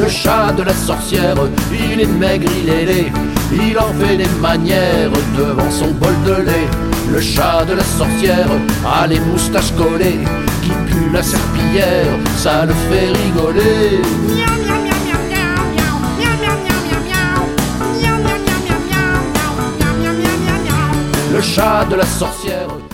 chat de la sorcière, il est maigre, il est laid, il en fait des manières devant son bol de lait. Le chat de la sorcière a les moustaches collées, qui pue la serpillière, ça le fait rigoler. Le chat de la sorcière